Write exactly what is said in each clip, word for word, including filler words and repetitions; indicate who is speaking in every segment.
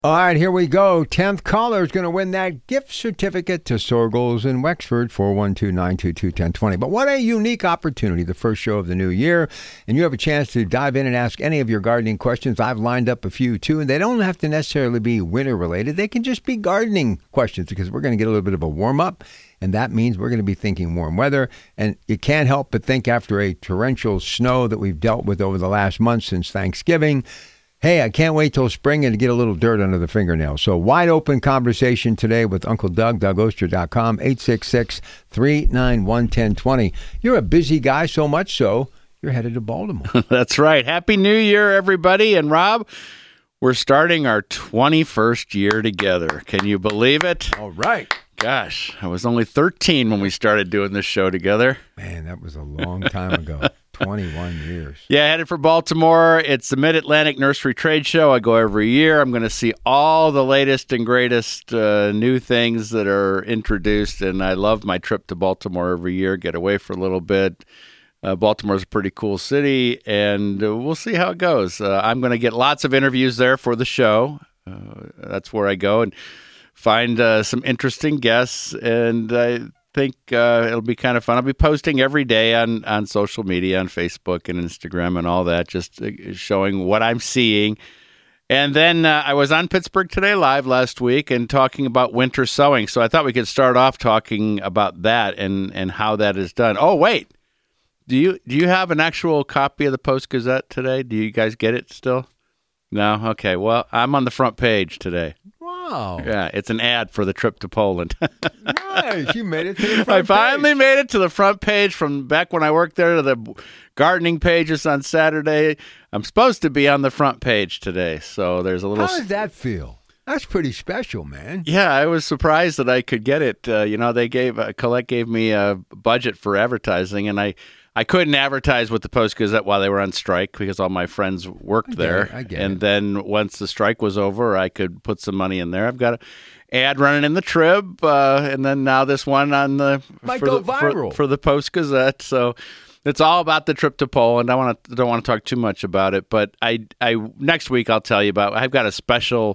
Speaker 1: All right, here we go. tenth caller is going to win that gift certificate to Sorgles in Wexford, four one two, nine two two, one zero two zero. But what a unique opportunity, the first show of the new year. And you have a chance to dive in and ask any of your gardening questions. I've lined up a few, too. And they don't have to necessarily be winter-related. They can just be gardening questions because we're going to get a little bit of a warm-up. And that means we're going to be thinking warm weather. And you can't help but think after a torrential snow that we've dealt with over the last month since Thanksgiving, hey, I can't wait till spring and to get a little dirt under the fingernails. So wide open conversation today with Uncle Doug, Doug Oster dot com, eight six six, three nine one, one zero two zero. You're a busy guy, so much so, you're headed to Baltimore.
Speaker 2: That's right. Happy New Year, everybody. And Rob, we're starting our twenty-first year together. Can you believe it?
Speaker 1: All right.
Speaker 2: Gosh, I was only thirteen when we started doing this show together.
Speaker 1: Man, that was a long time ago. twenty-one years.
Speaker 2: Yeah, headed for Baltimore. It's the Mid-Atlantic Nursery Trade Show. I go every year. I'm going to see all the latest and greatest uh, new things that are introduced, and I love my trip to Baltimore every year, get away for a little bit. Uh, Baltimore's a pretty cool city, and uh, we'll see how it goes. Uh, I'm going to get lots of interviews there for the show. Uh, that's where I go and find uh, some interesting guests, and I think uh, it'll be kind of fun. I'll be posting every day on, on social media, on Facebook and Instagram and all that, just uh, showing what I'm seeing. And then uh, I was on Pittsburgh Today Live last week and talking about winter sowing, so I thought we could start off talking about that and, and how that is done. Oh, wait. Do you do you have an actual copy of the Post-Gazette today? Do you guys get it still? No? Okay. Well, I'm on the front page today.
Speaker 1: Wow.
Speaker 2: Yeah, it's an ad for the trip to Poland.
Speaker 1: Nice. You made it to the front
Speaker 2: I finally
Speaker 1: page.
Speaker 2: made it to the front page from back when I worked there to the gardening pages on Saturday. I'm supposed to be on the front page today, so there's a little...
Speaker 1: How does that feel? That's pretty special, man.
Speaker 2: Yeah, I was surprised that I could get it. Uh, you know, they gave, uh, Colette gave me a budget for advertising, and I... I couldn't advertise with the Post-Gazette while they were on strike because all my friends worked
Speaker 1: I get
Speaker 2: there.
Speaker 1: it, I get
Speaker 2: and
Speaker 1: it.
Speaker 2: then once the strike was over, I could put some money in there. I've got an ad running in the Trib, uh, and then now this one on the
Speaker 1: Might
Speaker 2: for
Speaker 1: go
Speaker 2: the,
Speaker 1: viral.
Speaker 2: for, for the Post-Gazette. So it's all about the trip to Poland. I want to don't want to talk too much about it, but I I next week I'll tell you about. I've got a special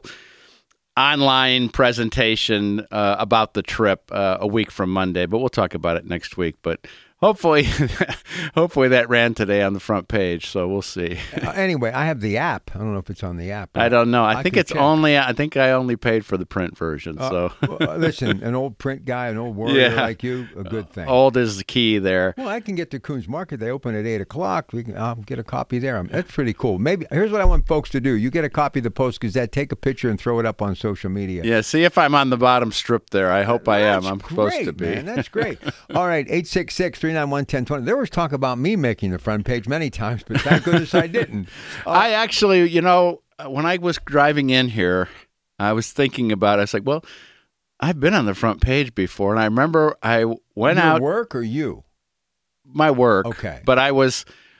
Speaker 2: online presentation uh, about the trip uh, a week from Monday, but we'll talk about it next week. But Hopefully, hopefully that ran today on the front page, so we'll see.
Speaker 1: Uh, anyway, I have the app. I don't know if it's on the app.
Speaker 2: I don't know. I,
Speaker 1: I
Speaker 2: think
Speaker 1: could
Speaker 2: it's
Speaker 1: check.
Speaker 2: only. I think I only paid for the print version.
Speaker 1: Uh,
Speaker 2: So
Speaker 1: well, listen, an old print guy, an old warrior
Speaker 2: Yeah.
Speaker 1: like you, a good thing.
Speaker 2: old is the key there.
Speaker 1: Well, I can get to Coons Market. They open at eight o'clock. We can, I'll get a copy there. Um, That's pretty cool. Maybe here's what I want folks to do. You get a copy of the Post-Gazette, take a picture, and throw it up on social media.
Speaker 2: Yeah. See if I'm on the bottom strip there. I hope I am.
Speaker 1: That's
Speaker 2: I'm
Speaker 1: great,
Speaker 2: supposed to be.
Speaker 1: Man. That's great. All right, eight six six, three nine one, one zero two zero. There was talk about me making the front page many times, but thank goodness I didn't. Uh,
Speaker 2: I actually, you know, when I was driving in here, I was thinking about it. I was like, well, I've been on the front page before, and I remember I went
Speaker 1: your
Speaker 2: out
Speaker 1: work or you?
Speaker 2: my work.
Speaker 1: Okay.
Speaker 2: But I was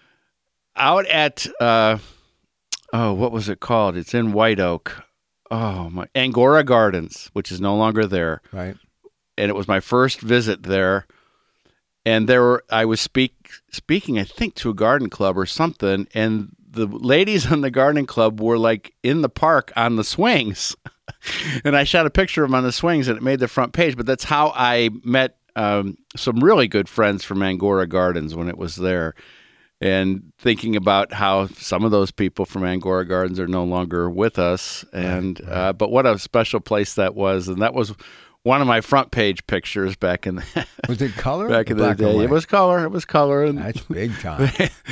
Speaker 2: out at uh, oh, what was it called? It's in White Oak. Oh my, Angora Gardens, which is no longer there.
Speaker 1: Right.
Speaker 2: And it was my first visit there. And there were, I was speak, speaking, I think, to a garden club or something, and the ladies on the gardening club were like in the park on the swings. And I shot a picture of them on the swings, and it made the front page. But that's how I met um, some really good friends from Angora Gardens when it was there. And thinking about how some of those people from Angora Gardens are no longer with us. And
Speaker 1: Right, right.
Speaker 2: Uh, but what a special place that was. And that was one of my front page pictures back in the
Speaker 1: Was it color?
Speaker 2: back
Speaker 1: or
Speaker 2: in the
Speaker 1: black and
Speaker 2: day.
Speaker 1: white?
Speaker 2: It was color. It was color, and
Speaker 1: That's big time.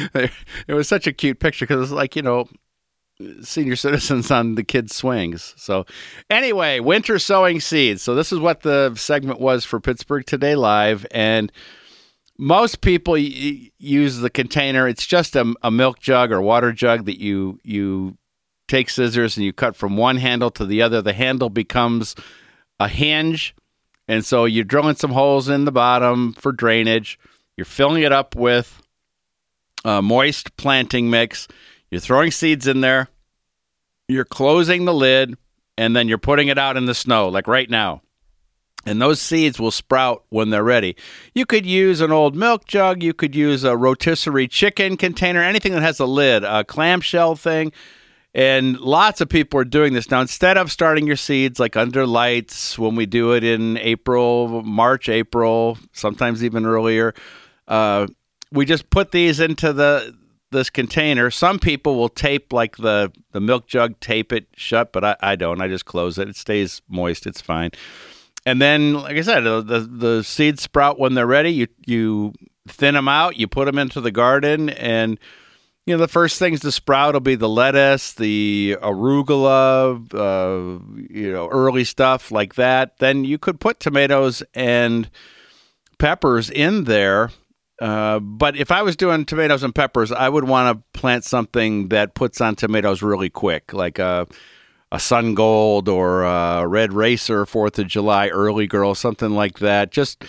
Speaker 2: it was such a cute picture because it was like, you know, senior citizens on the kids' swings. So anyway, winter sowing seeds. So this is what the segment was for Pittsburgh Today Live, and most people y- use the container. It's just a, a milk jug or water jug that you you take scissors and you cut from one handle to the other. The handle becomes a hinge, and so you're drilling some holes in the bottom for drainage. You're filling it up with uh, moist planting mix. You're throwing seeds in there. You're closing the lid, and then you're putting it out in the snow, like right now. And those seeds will sprout when they're ready. You could use an old milk jug. You could use a rotisserie chicken container, anything that has a lid, a clamshell thing. And lots of people are doing this now. Instead of starting your seeds like under lights, when we do it in April, March, April, sometimes even earlier, uh, we just put these into the this container. Some people will tape like the, the milk jug, tape it shut, but I, I don't. I just close it. It stays moist. It's fine. And then, like I said, the, the, the seeds sprout when they're ready. You you thin them out. You put them into the garden, and you know, the first things to sprout will be the lettuce, the arugula, uh, you know, early stuff like that. Then you could put tomatoes and peppers in there. Uh, but if I was doing tomatoes and peppers, I would want to plant something that puts on tomatoes really quick, like a, a Sun Gold or a Red Racer, fourth of July, Early Girl, something like that. Just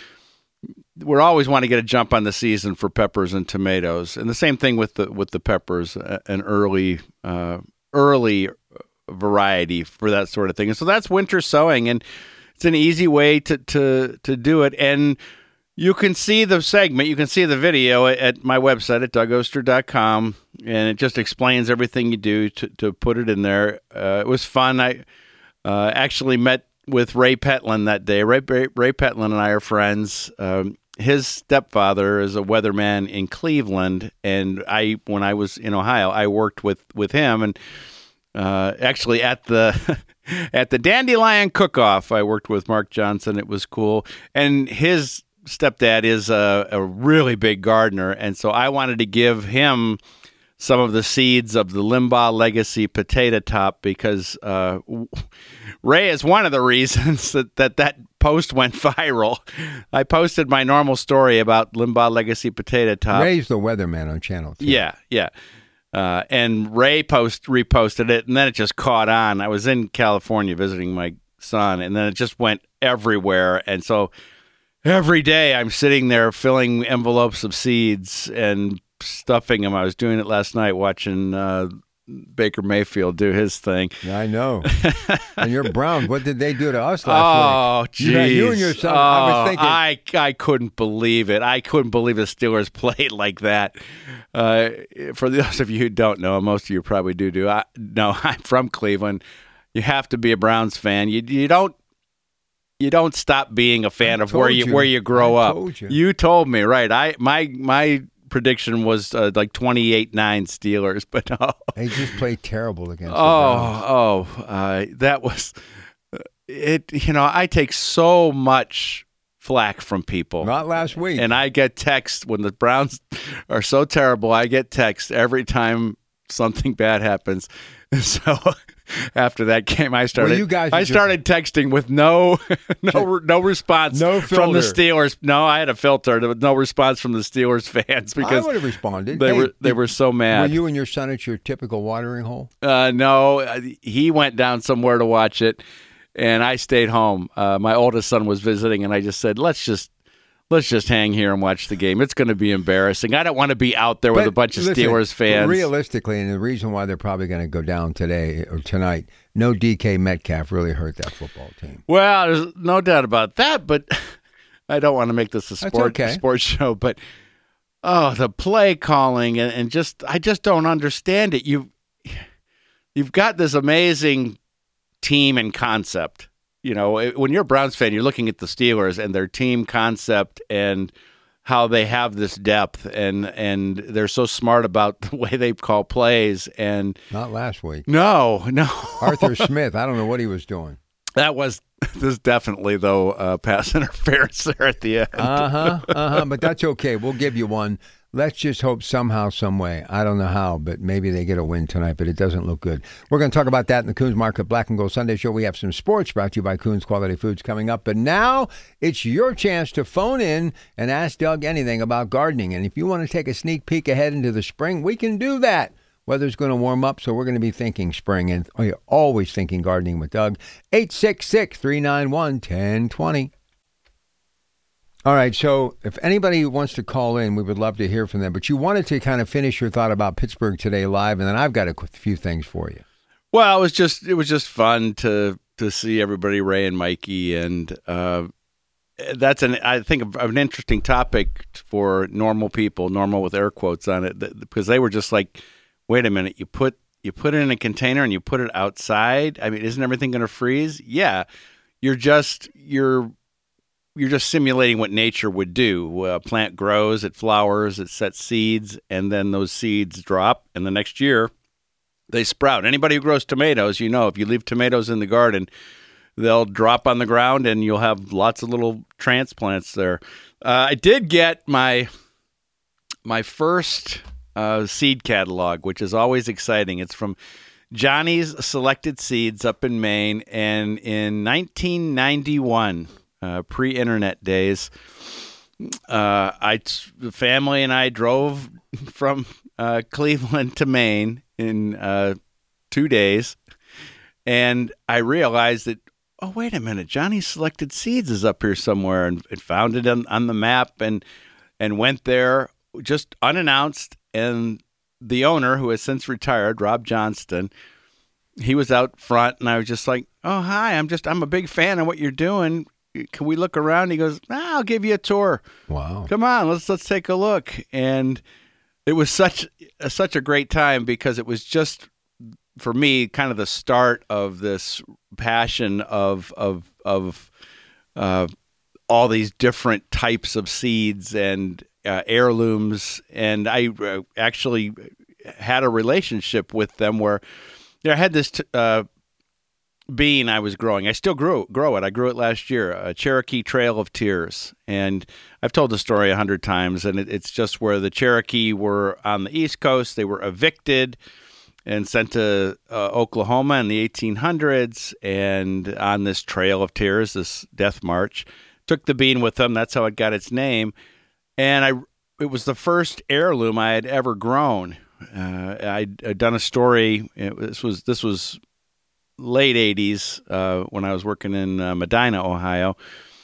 Speaker 2: we always want to get a jump on the season for peppers and tomatoes, and the same thing with the with the peppers, an early uh, early variety for that sort of thing. And so that's winter sowing, and it's an easy way to to to do it. And you can see the segment, you can see the video at my website at doug oster dot com, and it just explains everything you do to to put it in there. Uh, it was fun. I uh, actually met with Ray Petlin that day. Ray, Ray, Ray Petlin and I are friends. Um, his stepfather is a weatherman in Cleveland, and I, when I was in Ohio, I worked with, with him, and uh, actually at the at the Dandelion Cook-Off, I worked with Mark Johnson. It was cool, and his stepdad is a, a really big gardener, and so I wanted to give him some of the seeds of the Limbaugh Legacy potato top because uh, Ray is one of the reasons that, that that post went viral. I posted my normal story about Limbaugh Legacy potato top.
Speaker 1: Ray's the weatherman on Channel two.
Speaker 2: Yeah, yeah. Uh, and Ray post reposted it, and then it just caught on. I was in California visiting my son, and then it just went everywhere. And so every day I'm sitting there filling envelopes of seeds and stuffing them. I was doing it last night, watching uh, Baker Mayfield do his thing.
Speaker 1: I know. And your Browns, what did they do to us last
Speaker 2: oh,
Speaker 1: week?
Speaker 2: Geez.
Speaker 1: You, you and your son,
Speaker 2: oh,
Speaker 1: I was thinking.
Speaker 2: I, I couldn't believe it. I couldn't believe the Steelers played like that. Uh, for those of you who don't know, most of you probably do do. I, no, I'm from Cleveland. You have to be a Browns fan. You you don't you don't stop being a fan
Speaker 1: I
Speaker 2: of where you,
Speaker 1: you
Speaker 2: where you grow
Speaker 1: I
Speaker 2: up.
Speaker 1: Told you.
Speaker 2: you told me, right? I my my prediction was uh, like twenty-eight nine Steelers, but oh,
Speaker 1: they just played terrible against the
Speaker 2: oh oh uh, that was it. You know, I take so much flack from people.
Speaker 1: Not last week.
Speaker 2: And I get texts when the Browns are so terrible. I get texts every time something bad happens. So after that game, I started.
Speaker 1: Well, you guys
Speaker 2: I started just, texting with no, no, no response
Speaker 1: no
Speaker 2: from the Steelers. No, I had a filter. There was no response from the Steelers fans because
Speaker 1: I would have responded.
Speaker 2: They
Speaker 1: hey,
Speaker 2: were they were so mad.
Speaker 1: Were you and your son at your typical watering hole?
Speaker 2: Uh, no, he went down somewhere to watch it, and I stayed home. Uh, my oldest son was visiting, and I just said, "Let's just." Let's just hang here and watch the game. It's going to be embarrassing. I don't want to be out there with
Speaker 1: but
Speaker 2: a bunch of
Speaker 1: listen,
Speaker 2: Steelers fans.
Speaker 1: Realistically, and the reason why they're probably going to go down today or tonight, no D K Metcalf really hurt that football team.
Speaker 2: Well, there's no doubt about that, but I don't want to make this a sport
Speaker 1: okay.
Speaker 2: sports show. But oh, the play calling and, and just I just don't understand it. You you've got this amazing team and concept. You know, when you're a Browns fan, you're looking at the Steelers and their team concept and how they have this depth and and they're so smart about the way they call plays. And
Speaker 1: not last week.
Speaker 2: No, no.
Speaker 1: Arthur Smith, I don't know what he was doing.
Speaker 2: That was this definitely though uh, pass interference there at the end.
Speaker 1: Uh huh. Uh huh. But that's okay. We'll give you one. Let's just hope somehow, some way. I don't know how, but maybe they get a win tonight, but it doesn't look good. We're going to talk about that in the Coons Market Black and Gold Sunday Show. We have some sports brought to you by Coons Quality Foods coming up. But now it's your chance to phone in and ask Doug anything about gardening. And if you want to take a sneak peek ahead into the spring, we can do that. Weather's going to warm up, so we're going to be thinking spring. And you're always thinking gardening with Doug. eight six six, three nine one, one zero two zero. All right, so if anybody wants to call in, we would love to hear from them. But you wanted to kind of finish your thought about Pittsburgh Today Live, and then I've got a few things for you.
Speaker 2: Well, it was just it was just fun to to see everybody, Ray and Mikey, and uh, that's an I think an interesting topic for normal people, normal with air quotes on it, because they were just like, wait a minute, you put you put it in a container and you put it outside. I mean, isn't everything going to freeze? Yeah. You're just you're you're just simulating what nature would do. A plant grows, it flowers, it sets seeds, and then those seeds drop, and the next year they sprout. Anybody who grows tomatoes, you know, if you leave tomatoes in the garden, they'll drop on the ground, and you'll have lots of little transplants there. Uh, I did get my my first uh, seed catalog, which is always exciting. It's from Johnny's Selected Seeds up in Maine, and in nineteen ninety-one, uh, pre-internet days, uh, I, the family and I drove from uh, Cleveland to Maine in uh, two days, and I realized that, oh, wait a minute, Johnny's Selected Seeds is up here somewhere, and it found it on, on the map, and and went there just unannounced, and the owner, who has since retired, Rob Johnston, he was out front, and I was just like, oh, hi, I'm just, I'm a big fan of what you're doing. Can we look around? He goes, ah, I'll give you a tour.
Speaker 1: Wow.
Speaker 2: Come on, let's let's take a look. And it was such such a great time, because it was just, for me, kind of the start of this passion of of of uh, all these different types of seeds and uh, heirlooms, and I uh, actually had a relationship with them where, you know, I had this t- uh, bean I was growing. I still grew grow it. I grew it last year, a Cherokee Trail of Tears, and I've told the story a hundred times. And it, it's just where the Cherokee were on the East Coast. They were evicted and sent to uh, Oklahoma in the eighteen hundreds, and on this Trail of Tears, this death march, took the bean with them. That's how it got its name. And I, it was the first heirloom I had ever grown. Uh, I'd, I'd done a story. It, this was this was late eighties uh, when I was working in uh, Medina, Ohio,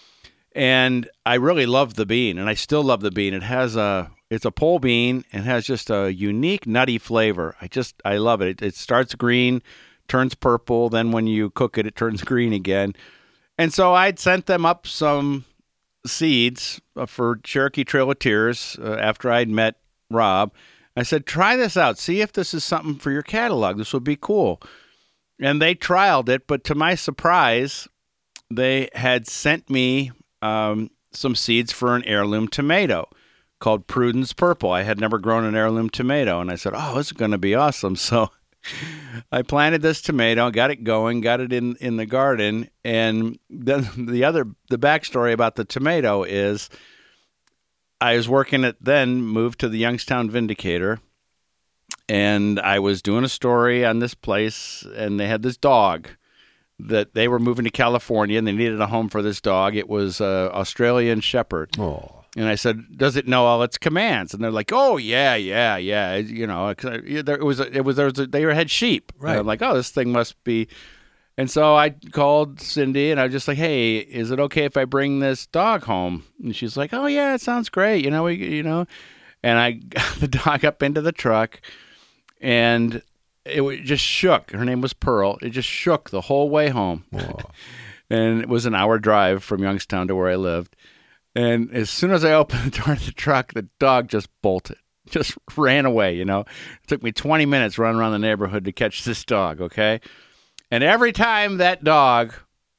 Speaker 2: and I really loved the bean, and I still love the bean. It has a It's a pole bean and has just a unique nutty flavor. I just, I love it. It, it starts green, turns purple. Then when you cook it, it turns green again. And so I'd sent them up some seeds for Cherokee Trail of Tears uh, after I'd met Rob. I said, try this out. See if this is something for your catalog. This would be cool. And they trialed it, but to my surprise, they had sent me um, some seeds for an heirloom tomato called Prudence Purple. I had never grown an heirloom tomato, and I said, oh, this is going to be awesome. So I planted this tomato, got it going, got it in, in the garden, and then the other, the backstory about the tomato is I was working at, then moved to the Youngstown Vindicator, and I was doing a story on this place, and they had this dog that they were moving to California, and they needed a home for this dog. It was an Australian Shepherd.
Speaker 1: Oh.
Speaker 2: And I said, "Does it know all its commands?" And they're like, "Oh yeah, yeah, yeah." You know, it was it was there was a, they had sheep.
Speaker 1: Right.
Speaker 2: And I'm like, "Oh, this thing must be." And so I called Cindy, and I was just like, "Hey, is it okay if I bring this dog home?" And she's like, "Oh yeah, it sounds great." You know, we you know, and I got the dog up into the truck, and it just shook. Her name was Pearl. It just shook the whole way home, and it was an hour drive from Youngstown to where I lived. And as soon as I opened the door of the truck, the dog just bolted, just ran away, you know. It took me twenty minutes running around the neighborhood to catch this dog, okay? And every time that dog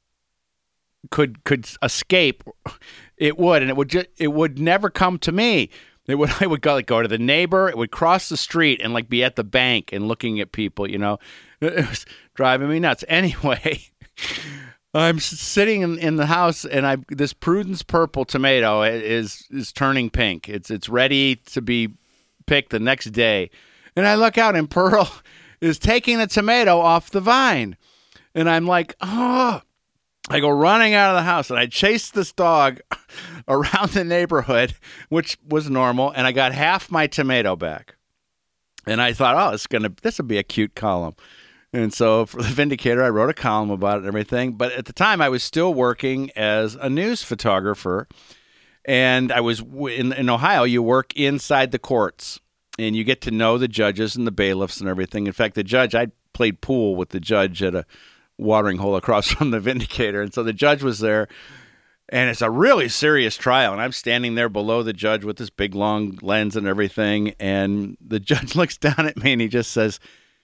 Speaker 2: could could escape, it would, and it would just, it would never come to me. It would I would go like go to the neighbor, it would cross the street and like be at the bank and looking at people, you know. It was driving me nuts. Anyway, I'm sitting in, in the house, and I this Prudence Purple tomato is is turning pink. It's it's ready to be picked the next day, and I look out, and Pearl is taking a tomato off the vine, and I'm like, oh! I go running out of the house, and I chase this dog around the neighborhood, which was normal, and I got half my tomato back, and I thought, oh, it's gonna this will be a cute column. And so for the Vindicator, I wrote a column about it and everything. But at the time, I was still working as a news photographer. And I was in, in Ohio, you work inside the courts. And you get to know the judges and the bailiffs and everything. In fact, the judge, I played pool with the judge at a watering hole across from the Vindicator. And so the judge was there. And it's a really serious trial. And I'm standing there below the judge with this big, long lens and everything. And the judge looks down at me and he just says,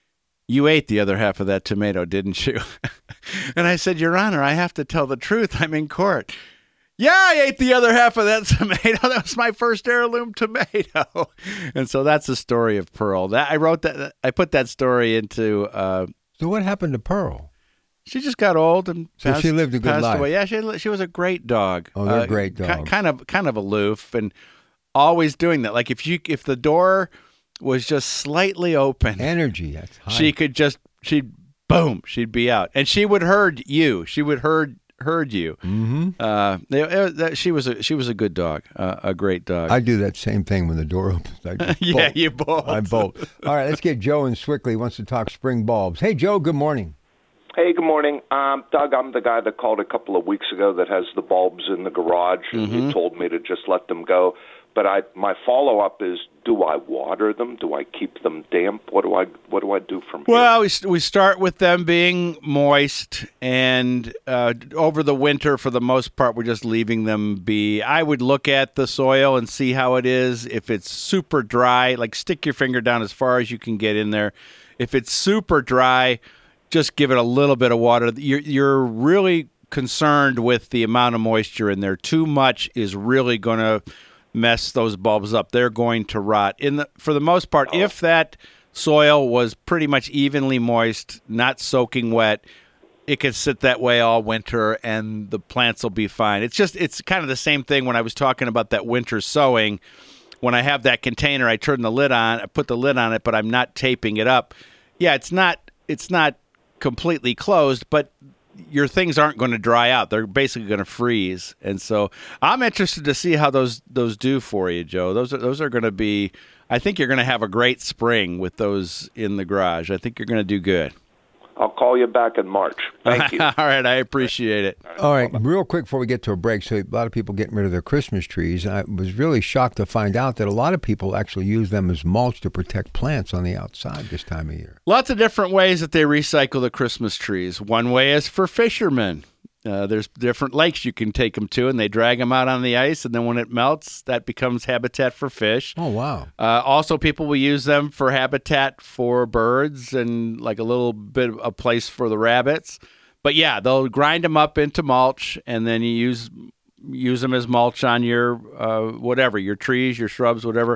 Speaker 2: you ate the other half of that tomato, didn't you? And I said, Your Honor, I have to tell the truth. I'm in court. Yeah, I ate the other half of that tomato. That was my first heirloom tomato. And so that's the story of Pearl. That I wrote that. I put that story into. Uh,
Speaker 1: so what happened to Pearl?
Speaker 2: She just got old and
Speaker 1: so
Speaker 2: passed,
Speaker 1: she lived a good
Speaker 2: passed
Speaker 1: life.
Speaker 2: away. Yeah, she she was a great dog.
Speaker 1: Oh, they're
Speaker 2: uh,
Speaker 1: great dogs.
Speaker 2: Kind of kind of aloof and always doing that. Like if you if the door was just slightly open,
Speaker 1: energy. That's high.
Speaker 2: She could just she'd boom, she'd be out, and she would herd you. She would herd. Heard you.
Speaker 1: Mm-hmm.
Speaker 2: Uh, it, it, that, she was a she was a good dog, uh, a great dog.
Speaker 1: I do that same thing when the door opens. I just
Speaker 2: yeah,
Speaker 1: bolt.
Speaker 2: you bolt.
Speaker 1: I bolt. All right, let's get Joe in Swickley. Wants to talk spring bulbs. Hey, Joe. Good morning.
Speaker 3: Hey, good morning, um, Doug. I'm the guy that called a couple of weeks ago that has the bulbs in the garage, and
Speaker 2: Mm-hmm.
Speaker 3: you told me to just let them go. But I, my follow up is: do I water them? Do I keep them damp? What do I What do I do from here?
Speaker 2: Well, we we start with them being moist, and uh, over the winter, for the most part, we're just leaving them be. I would look at the soil and see how it is. If it's super dry, like stick your finger down as far as you can get in there. If it's super dry, just give it a little bit of water. You're, you're really concerned with the amount of moisture in there. Too much is really going to mess those bulbs up. They're going to rot. In the for the most part, if that soil was pretty much evenly moist, not soaking wet, it could sit that way all winter and the plants will be fine. It's just it's kind of the same thing when I was talking about that winter sowing. When I have that container, I turn the lid on, I put the lid on it, but I'm not taping it up. Yeah, it's not it's not completely closed, but your things aren't going to dry out. They're basically going to freeze. And so I'm interested to see how those those do for you, Joe. Those are, those are going to be, I think you're going to have a great spring with those in the garage. I think you're going to do good.
Speaker 3: I'll call you back in March. Thank you.
Speaker 2: All right, I appreciate it.
Speaker 1: All right, real quick before we get to a break, so a lot of people getting rid of their Christmas trees. I was really shocked to find out that a lot of people actually use them as mulch to protect plants on the outside this time of year.
Speaker 2: Lots of different ways that they recycle the Christmas trees. One way is for fishermen. Uh, there's different lakes you can take them to, and they drag them out on the ice, and then when it melts, that becomes habitat for fish.
Speaker 1: Oh, wow.
Speaker 2: Uh, also, people will use them for habitat for birds and like a little bit of a place for the rabbits. But yeah, they'll grind them up into mulch, and then you use use them as mulch on your uh, whatever, your trees, your shrubs, whatever.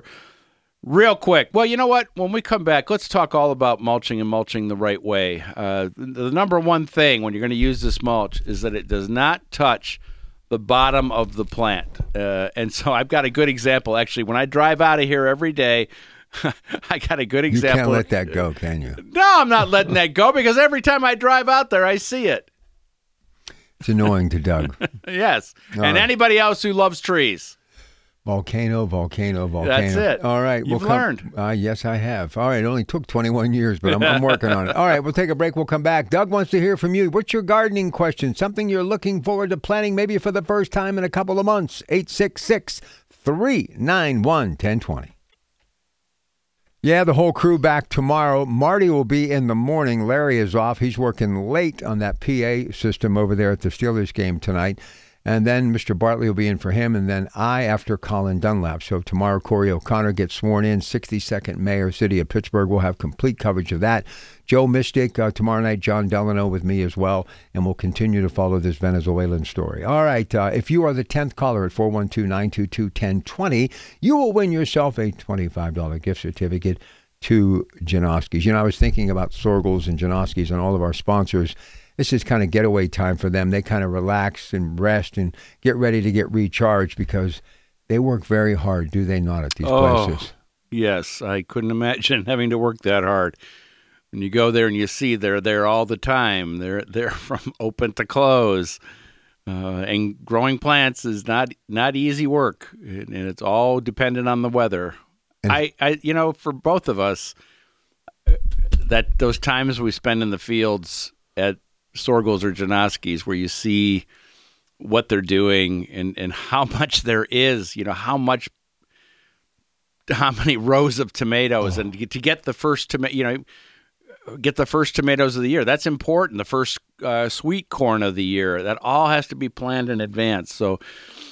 Speaker 2: Real quick. Well, you know what? When we come back, let's talk all about mulching and mulching the right way. Uh, the number one thing when you're going to use this mulch is that it does not touch the bottom of the plant. Uh, and so I've got a good example. Actually, when I drive out of here every day, I got a good example.
Speaker 1: You can't let that go, can you?
Speaker 2: No, I'm not letting that go because every time I drive out there, I see it.
Speaker 1: It's annoying to Doug.
Speaker 2: Yes.
Speaker 1: All
Speaker 2: and
Speaker 1: right.
Speaker 2: anybody else who loves trees.
Speaker 1: Volcano, volcano, volcano.
Speaker 2: That's it.
Speaker 1: All right.
Speaker 2: You've
Speaker 1: we'll come,
Speaker 2: learned.
Speaker 1: Uh, yes, I have. All right. It only took twenty-one years, but I'm, I'm working on it. All right. We'll take a break. We'll come back. Doug wants to hear from you. What's your gardening question? Something you're looking forward to planting maybe for the first time in a couple of months. eight six six, three nine one, one zero two zero. Yeah, the whole crew back tomorrow. Marty will be in the morning. Larry is off. He's working late on that P A system over there at the Steelers game tonight. And then Mister Bartley will be in for him, and then I after Colin Dunlap. So tomorrow, Corey O'Connor gets sworn in, sixty-second Mayor, City of Pittsburgh. We'll have complete coverage of that. Joe Mystic, uh, tomorrow night, John Delano with me as well, and we'll continue to follow this Venezuelan story. All right, uh, if you are the tenth caller at four one two, nine two two, one zero two zero, you will win yourself a twenty-five dollars gift certificate to Janoski's. You know, I was thinking about Sorgels and Janoski's and all of our sponsors. This is kind of getaway time for them. They kind of relax and rest and get ready to get recharged because they work very hard, do they not, at these
Speaker 2: oh,
Speaker 1: places?
Speaker 2: Yes, I couldn't imagine having to work that hard. When you go there and you see they're there all the time, they're they're from open to close. Uh, and growing plants is not not easy work, and it's all dependent on the weather.
Speaker 1: And
Speaker 2: I, I, you know, for both of us, that those times we spend in the fields at Sorgels or Janoski's where you see what they're doing and, and how much there is, you know, how much, how many rows of tomatoes, oh. and to get the first tomato, you know, get the first tomatoes of the year. That's important. The first uh, sweet corn of the year. That all has to be planned in advance. So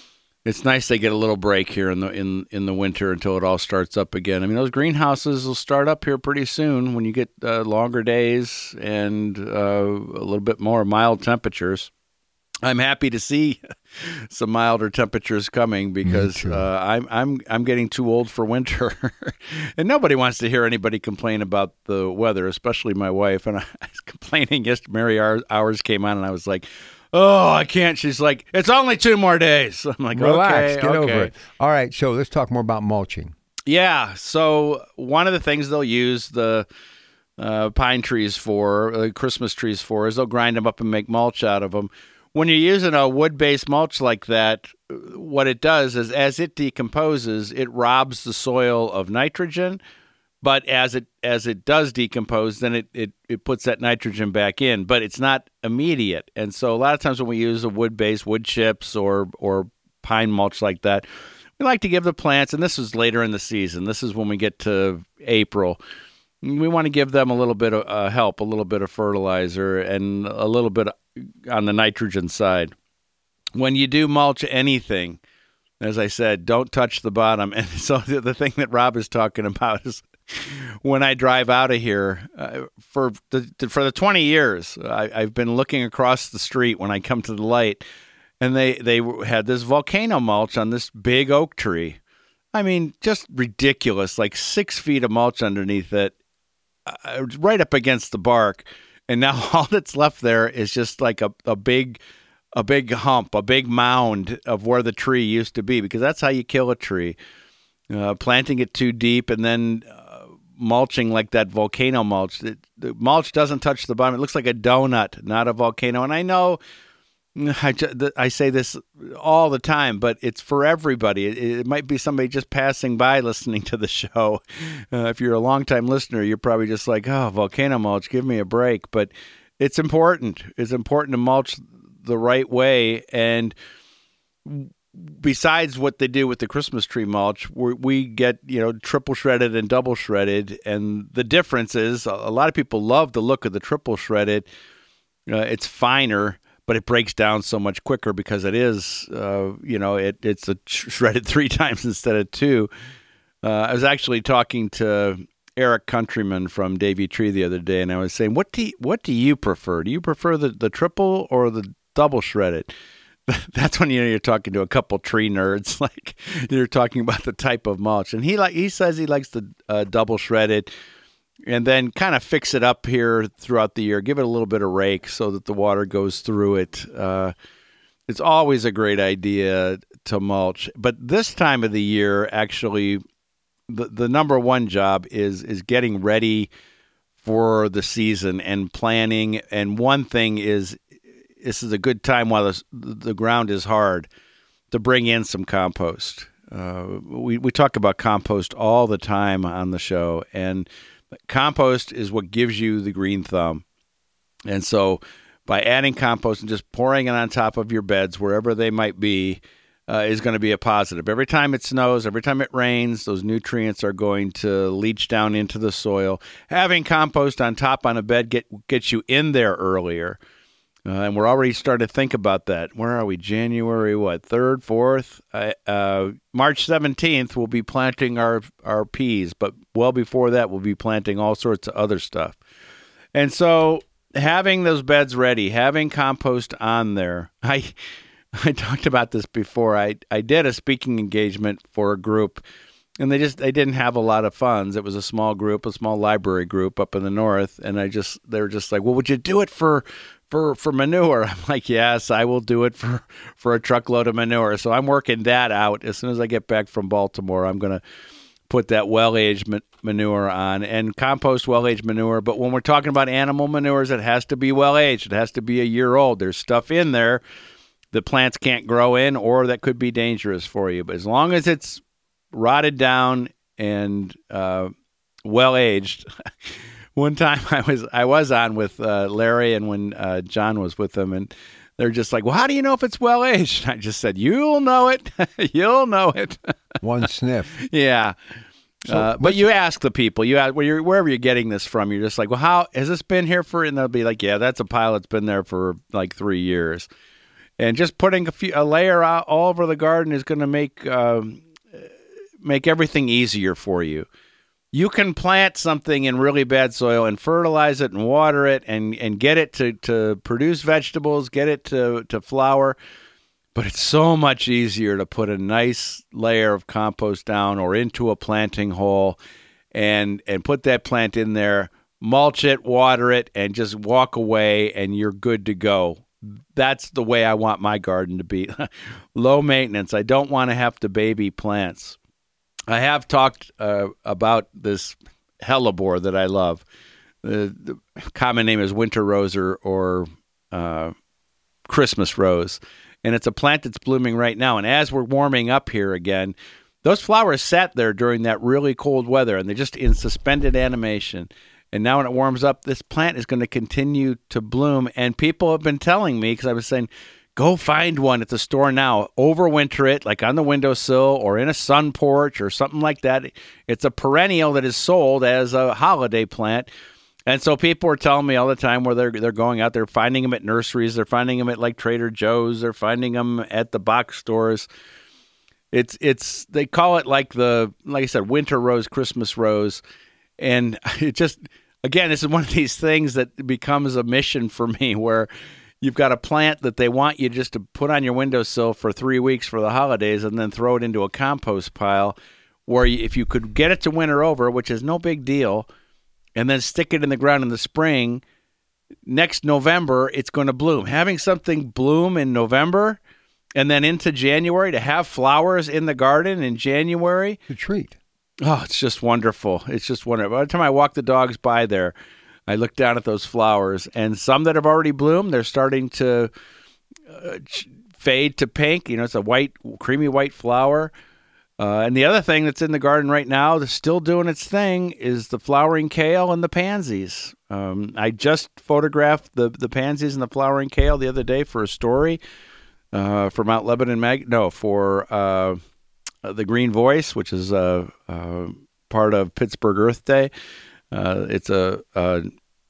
Speaker 2: it's nice they get a little break here in the in, in the winter until it all starts up again. I mean, those greenhouses will start up here pretty soon when you get uh, longer days and uh, a little bit more mild temperatures. I'm happy to see some milder temperatures coming because uh, I'm I'm I'm getting too old for winter, and nobody wants to hear anybody complain about the weather, especially my wife. And I was complaining yesterday. Mary Hours came on, and I was like, "Oh, I can't." She's like, "It's only two more days." I'm like,
Speaker 1: "Relax,
Speaker 2: okay,
Speaker 1: get
Speaker 2: okay.
Speaker 1: over it." All right, so let's talk more about mulching.
Speaker 2: Yeah. So one of the things they'll use the uh, pine trees for, uh, Christmas trees for, is they'll grind them up and make mulch out of them. When you're using a wood-based mulch like that, what it does is as it decomposes, it robs the soil of nitrogen, but as it as it does decompose, then it, it, it puts that nitrogen back in, but it's not immediate. And so a lot of times when we use a wood-based, wood chips or or pine mulch like that, we like to give the plants, and this is later in the season, this is when we get to April, we want to give them a little bit of uh, help, a little bit of fertilizer, and a little bit on the nitrogen side. When you do mulch anything, as I said, don't touch the bottom. And so the thing that Rob is talking about is when I drive out of here, uh, for the for the twenty years, I, I've been looking across the street when I come to the light, and they, they had this volcano mulch on this big oak tree. I mean, just ridiculous, like six feet of mulch underneath it, uh, right up against the bark. And now all that's left there is just like a, a big a big hump, a big mound of where the tree used to be, because that's how you kill a tree. Uh, planting it too deep and then uh, mulching like that volcano mulch. It, the mulch doesn't touch the bottom. It looks like a donut, not a volcano. And I know I, I say this all the time, but it's for everybody. It, it might be somebody just passing by listening to the show. Uh, if you're a longtime listener, you're probably just like, oh, volcano mulch, give me a break. But it's important. It's important to mulch the right way. And besides what they do with the Christmas tree mulch, we we get, you know, triple shredded and double shredded. And the difference is a lot of people love the look of the triple shredded. Uh, it's finer, but it breaks down so much quicker because it is, uh, you know, it, it's a shredded three times instead of two. Uh, I was actually talking to Eric Countryman from Davey Tree the other day, and I was saying, what do you, what do you prefer? Do you prefer the, the triple or the double shredded? That's when, you know, you're talking to a couple tree nerds, like you're talking about the type of mulch. And he like he says he likes the uh, double shredded, and then kind of fix it up here throughout the year. Give it a little bit of rake so that the water goes through it. Uh, it's always a great idea to mulch. But this time of the year, actually, the, the number one job is is getting ready for the season and planning. And one thing is, this is a good time while the, the ground is hard to bring in some compost. Uh, we, we talk about compost all the time on the show, and compost is what gives you the green thumb. And so by adding compost and just pouring it on top of your beds, wherever they might be, uh, is going to be a positive. Every time it snows, every time it rains, those nutrients are going to leach down into the soil. Having compost on top on a bed get, gets you in there earlier. Uh, and we're already starting to think about that. Where are we? January, what, third, fourth? Uh, uh, March seventeenth, we'll be planting our, our peas. But well before that, we'll be planting all sorts of other stuff. And so having those beds ready, having compost on there. I I talked about this before. I, I did a speaking engagement for a group, and they just they didn't have a lot of funds. It was a small group, a small library group up in the north. And I just they were just like, well, would you do it for... For, for manure? I'm like, yes, I will do it for, for a truckload of manure. So I'm working that out. As soon as I get back from Baltimore, I'm going to put that well-aged ma- manure on and compost well-aged manure. But when we're talking about animal manures, it has to be well-aged. It has to be a year old. There's stuff in there that plants can't grow in or that could be dangerous for you. But as long as it's rotted down and uh, well-aged... One time I was I was on with uh, Larry, and when uh, John was with them, and they're just like, well, how do you know if it's well-aged? I just said, you'll know it. You'll know it.
Speaker 1: One sniff.
Speaker 2: Yeah. So, uh, but you ask the people, you ask, where you're, wherever you're getting this from, you're just like, well, how has this been here for? And they'll be like, yeah, that's a pile that's been there for like three years. And just putting a, few, a layer out all over the garden is going to make um, make everything easier for you. You can plant something in really bad soil and fertilize it and water it and, and get it to, to produce vegetables, get it to, to flower. But it's so much easier to put a nice layer of compost down or into a planting hole and and put that plant in there, mulch it, water it, and just walk away, and you're good to go. That's the way I want my garden to be. Low maintenance. I don't want to have to baby plants. I have talked uh, about this hellebore that I love. The, the common name is winter rose or, or uh, Christmas rose. And it's a plant that's blooming right now. And as we're warming up here again, those flowers sat there during that really cold weather, and they're just in suspended animation. And now when it warms up, this plant is going to continue to bloom. And people have been telling me, because I was saying, go find one at the store now, overwinter it, like on the windowsill or in a sun porch or something like that. It's a perennial that is sold as a holiday plant. And so people are telling me all the time where they're they're going out, they're finding them at nurseries, they're finding them at like Trader Joe's, they're finding them at the box stores. It's it's they call it like the like I said, winter rose, Christmas rose, and it just again, this is one of these things that becomes a mission for me where you've got a plant that they want you just to put on your windowsill for three weeks for the holidays and then throw it into a compost pile where you, if you could get it to winter over, which is no big deal, and then stick it in the ground in the spring, next November, it's going to bloom. Having something bloom in November and then into January, to have flowers in the garden in January.
Speaker 1: It's a treat.
Speaker 2: Oh, it's just wonderful. It's just wonderful. By the time I walk the dogs by there, I look down at those flowers, and some that have already bloomed, they're starting to uh, fade to pink. You know, it's a white, creamy white flower. Uh, and the other thing that's in the garden right now that's still doing its thing is the flowering kale and the pansies. Um, I just photographed the, the pansies and the flowering kale the other day for a story uh, for Mount Lebanon Mag. No, for uh, the Green Voice, which is uh, uh, part of Pittsburgh Earth Day. Uh, it's a, a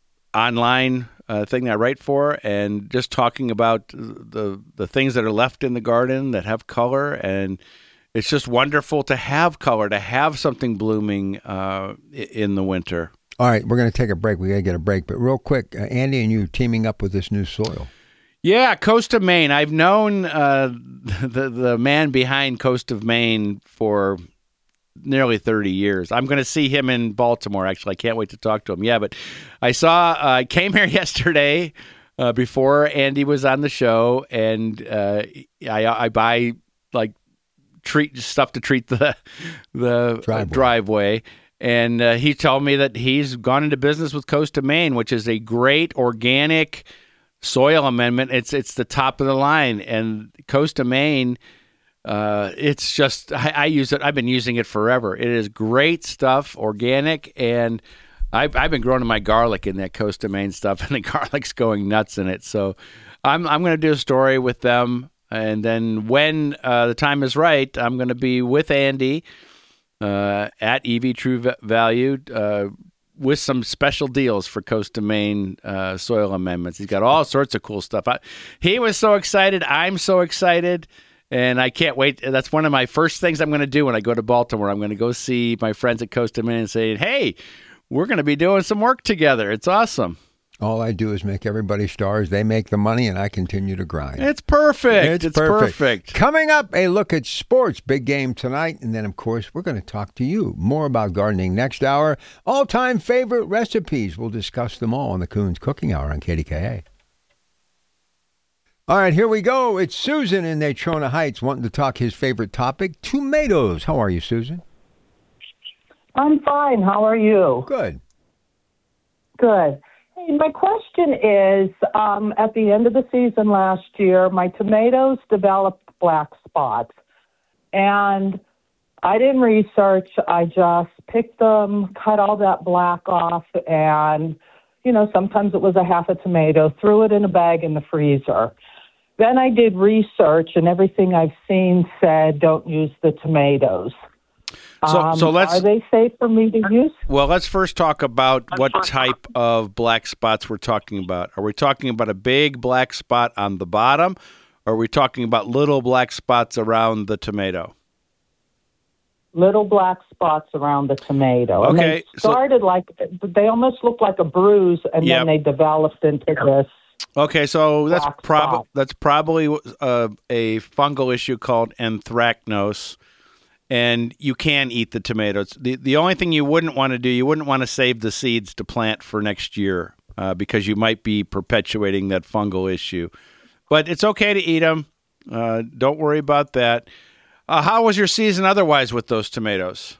Speaker 2: online uh, thing that I write for, and just talking about the the things that are left in the garden that have color. And it's just wonderful to have color, to have something blooming uh, in the winter.
Speaker 1: All right, we're going to take a break. We got to get a break. But real quick, uh, Andy and you teaming up with this new soil.
Speaker 2: Yeah, Coast of Maine. I've known uh, the the man behind Coast of Maine for nearly thirty years. I'm going to see him in Baltimore, actually. I can't wait to talk to him. Yeah, but I saw, I uh, came here yesterday uh, before Andy was on the show, and uh, I, I buy like treat stuff to treat the the driveway. Uh, driveway. And uh, he told me that he's gone into business with Coast of Maine, which is a great organic soil amendment. It's it's the top of the line. And Coast of Maine, uh, it's just, I, I use it. I've been using it forever. It is great stuff, organic. And I've, I've been growing my garlic in that Coast of Maine stuff, and the garlic's going nuts in it. So I'm I'm going to do a story with them. And then when uh, the time is right, I'm going to be with Andy uh, at E V True Value uh, with some special deals for Coast of Maine uh, soil amendments. He's got all sorts of cool stuff. I, he was so excited. I'm so excited. And I can't wait. That's one of my first things I'm going to do when I go to Baltimore. I'm going to go see my friends at Coast of Maine and say, hey, we're going to be doing some work together. It's awesome.
Speaker 1: All I do is make everybody stars. They make the money, and I continue to grind.
Speaker 2: It's perfect.
Speaker 1: It's,
Speaker 2: it's
Speaker 1: perfect.
Speaker 2: perfect.
Speaker 1: Coming up, a look at sports. Big game tonight. And then, of course, we're going to talk to you more about gardening next hour. All-time favorite recipes. We'll discuss them all on the Coons Cooking Hour on K D K A. All right, here we go. It's Susan in Natrona Heights wanting to talk his favorite topic, tomatoes. How are you, Susan?
Speaker 4: I'm fine. How are you?
Speaker 1: Good.
Speaker 4: Good. Hey, my question is, um, at the end of the season last year, my tomatoes developed black spots. And I didn't research. I just picked them, cut all that black off, and, you know, sometimes it was a half a tomato, threw it in a bag in the freezer. Then I did research, and everything I've seen said don't use the tomatoes.
Speaker 2: So,
Speaker 4: um,
Speaker 2: so let's.
Speaker 4: Are they safe for me to use?
Speaker 2: Well, let's first talk about what type of black spots we're talking about. Are we talking about a big black spot on the bottom, Or are we talking about little black spots around the tomato?
Speaker 4: Little black spots around the tomato.
Speaker 2: Okay,
Speaker 4: And they started
Speaker 2: so,
Speaker 4: like, they almost looked like a bruise, and
Speaker 2: yep.
Speaker 4: then they developed into this.
Speaker 2: Okay, so that's
Speaker 4: black
Speaker 2: probably
Speaker 4: spot.
Speaker 2: that's probably uh, a fungal issue called anthracnose, and you can eat the tomatoes. The the only thing you wouldn't want to do, you wouldn't want to save the seeds to plant for next year uh, because you might be perpetuating that fungal issue. But it's okay to eat them. Uh, don't worry about that. Uh, how was your season otherwise with those tomatoes?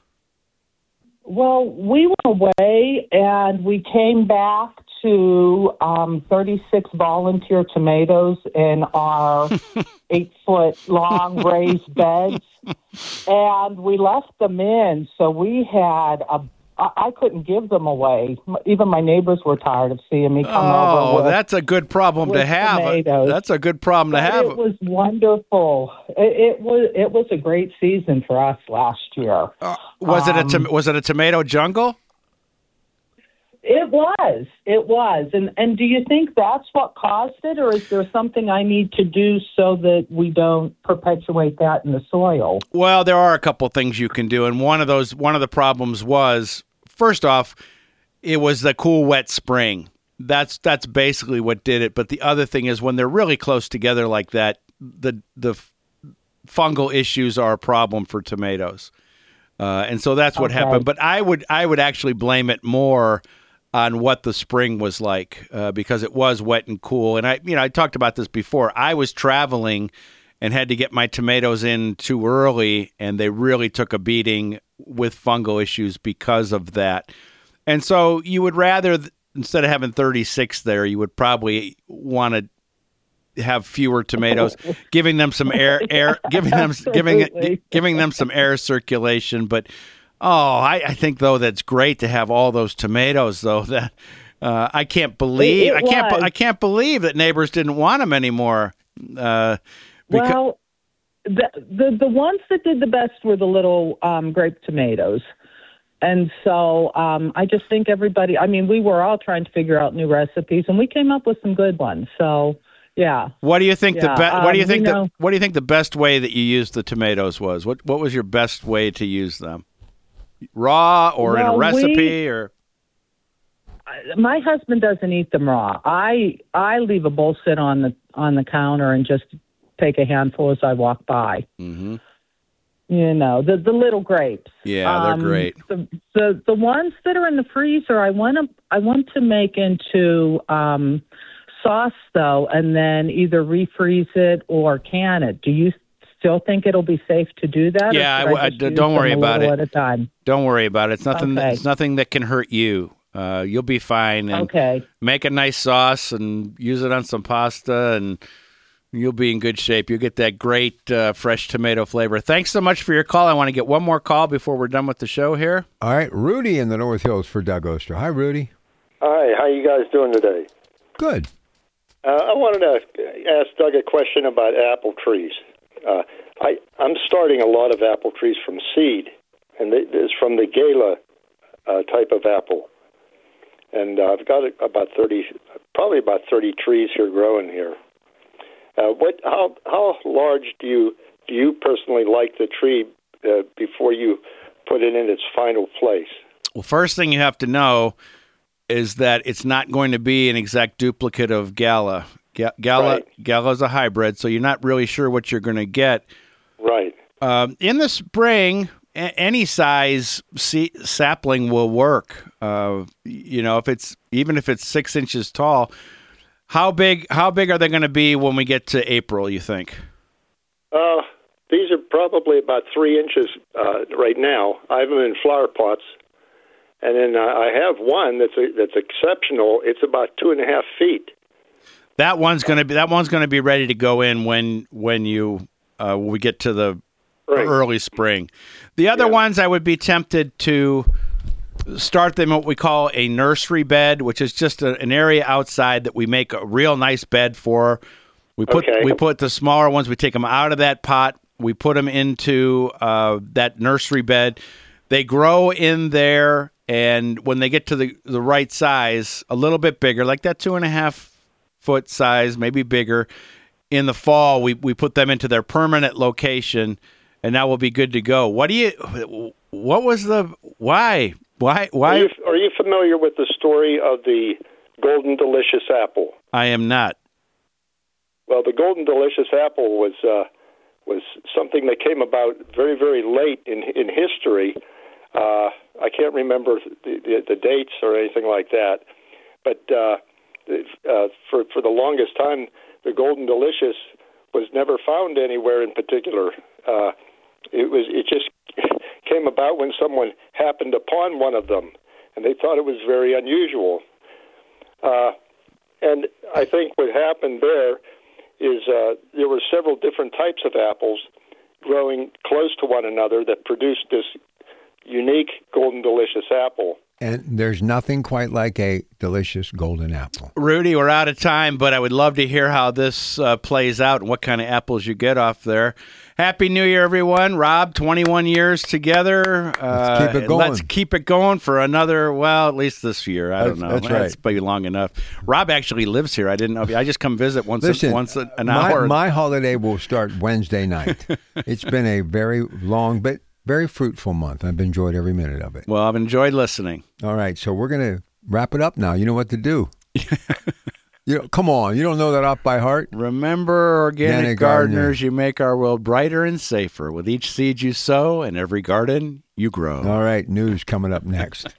Speaker 4: Well, we went away and we came back to um, thirty-six volunteer tomatoes in our eight-foot-long raised beds, and we left them in. So we had a. I, I couldn't give them away. Even my neighbors were tired of seeing me come
Speaker 2: oh,
Speaker 4: over. Oh,
Speaker 2: that's a good problem to have.
Speaker 4: Tomatoes.
Speaker 2: That's a good problem to
Speaker 4: but
Speaker 2: have.
Speaker 4: It was wonderful. It, it was. It was a great season for us last year.
Speaker 2: Uh, was um, it a to- was it a tomato jungle?
Speaker 4: It was. It was. And and do you think that's what caused it, or is there something I need to do so that we don't perpetuate that in the soil?
Speaker 2: Well, there are a couple things you can do, and one of those one of the problems was, first off, it was the cool, wet spring. That's that's basically what did it. But the other thing is when they're really close together like that, the the fungal issues are a problem for tomatoes, uh, and so that's what
Speaker 4: okay.
Speaker 2: happened. But I would I would actually blame it more on what the spring was like, uh, because it was wet and cool. And I, you know, I talked about this before. I was traveling and had to get my tomatoes in too early, and they really took a beating with fungal issues because of that. And so you would rather, instead of having thirty-six there, you would probably want to have fewer tomatoes, giving them some air, air, giving them, giving, giving them some air circulation. But Oh, I, I think though that's great to have all those tomatoes. Though that uh, I can't believe
Speaker 4: it, it
Speaker 2: I can't
Speaker 4: was.
Speaker 2: I can't believe that neighbors didn't want them anymore. Uh,
Speaker 4: because, well, the, the the ones that did the best were the little um, grape tomatoes, and so um, I just think everybody. I mean, we were all trying to figure out new recipes, and we came up with some good ones. So yeah.
Speaker 2: What do you think
Speaker 4: yeah.
Speaker 2: the be-
Speaker 4: um,
Speaker 2: What do you think
Speaker 4: know,
Speaker 2: the What do you think the best way that you used the tomatoes was? What What was your best way to use them? Raw or
Speaker 4: well,
Speaker 2: in a recipe
Speaker 4: we,
Speaker 2: or?
Speaker 4: My husband doesn't eat them raw. I I leave a bowl sit on the on the counter and just take a handful as I walk by.
Speaker 2: Mm-hmm.
Speaker 4: You know, the the little grapes.
Speaker 2: Yeah, they're
Speaker 4: um,
Speaker 2: great.
Speaker 4: The, the the ones that are in the freezer, I want to I want to make into um, sauce though, and then either refreeze it or can it. Do you still think it'll be safe to do that?
Speaker 2: Yeah, I,
Speaker 4: I
Speaker 2: I, don't worry about it.
Speaker 4: At a time?
Speaker 2: Don't worry about it. It's nothing.
Speaker 4: Okay.
Speaker 2: It's nothing that can hurt you. Uh, you'll be fine. And
Speaker 4: okay.
Speaker 2: Make a nice sauce and use it on some pasta, and you'll be in good shape. You'll get that great uh, fresh tomato flavor. Thanks so much for your call. I want to get one more call before we're done with the show here.
Speaker 1: All right, Rudy in the North Hills for Doug Oster. Hi, Rudy.
Speaker 5: Hi. How you guys doing today?
Speaker 1: Good.
Speaker 5: Uh, I wanted to ask Doug a question about apple trees. Uh, I, I'm starting a lot of apple trees from seed, and it's from the Gala uh, type of apple. And uh, I've got about thirty, probably about thirty trees here growing here. Uh, what? How how large do you do you personally like the tree uh, before you put it in its final place?
Speaker 2: Well, first thing you have to know is that it's not going to be an exact duplicate of Gala. Ga- Gala
Speaker 5: right.
Speaker 2: Gala is a hybrid, so you're not really sure what you're going to get.
Speaker 5: Right.
Speaker 2: Um, in the spring, a- any size se- sapling will work. Uh, you know, if it's even if it's six inches tall. How big? How big are they going to be when we get to April? You think?
Speaker 5: Uh, these are probably about three inches uh, right now. I have them in flower pots, and then uh, I have one that's a, that's exceptional. It's about two and a half feet.
Speaker 2: That one's going to be that one's going to be ready to go in when when you uh, when we get to the
Speaker 5: right.
Speaker 2: early spring. The other
Speaker 5: yeah.
Speaker 2: ones I would be tempted to start them what we call a nursery bed, which is just a, an area outside that we make a real nice bed for. We put
Speaker 5: okay.
Speaker 2: we put the smaller ones. We take them out of that pot. We put them into uh, that nursery bed. They grow in there, and when they get to the the right size, a little bit bigger, like that two and a half foot size, maybe bigger, in the fall, we, we put them into their permanent location, and now we'll be good to go. What do you? What was the why? Why? Why?
Speaker 5: Are you, are you familiar with the story of the Golden Delicious apple?
Speaker 2: I am not.
Speaker 5: Well, the Golden Delicious apple was uh, was something that came about very, very late in in history. Uh, I can't remember the, the, the dates or anything like that, but uh, uh, for for the longest time, the Golden Delicious was never found anywhere in particular. Uh, it was it just came about when someone happened upon one of them, and they thought it was very unusual. Uh, and I think what happened there is uh, there were several different types of apples growing close to one another that produced this unique Golden Delicious apple.
Speaker 1: And there's nothing quite like a delicious golden apple.
Speaker 2: Rudy, we're out of time, but I would love to hear how this uh, plays out and what kind of apples you get off there. Happy New Year, everyone. Rob, twenty-one years together.
Speaker 1: Uh, let's keep it going.
Speaker 2: Let's keep it going for another, well, at least this year. I
Speaker 1: that's,
Speaker 2: don't know.
Speaker 1: That's right.
Speaker 2: That's probably long enough. Rob actually lives here. I didn't know. If, I just come visit once,
Speaker 1: Listen,
Speaker 2: a, once an
Speaker 1: my,
Speaker 2: hour.
Speaker 1: My holiday will start Wednesday night. It's been a very long, but very fruitful month. I've enjoyed every minute of it.
Speaker 2: Well, I've enjoyed listening.
Speaker 1: All right, so we're going to wrap it up now. You know what to do. You know, come on, you don't know that off by heart?
Speaker 2: Remember, organic,
Speaker 1: Organic
Speaker 2: gardeners,
Speaker 1: gardener.
Speaker 2: you make our world brighter and safer with each seed you sow and every garden you grow.
Speaker 1: All right, news coming up next.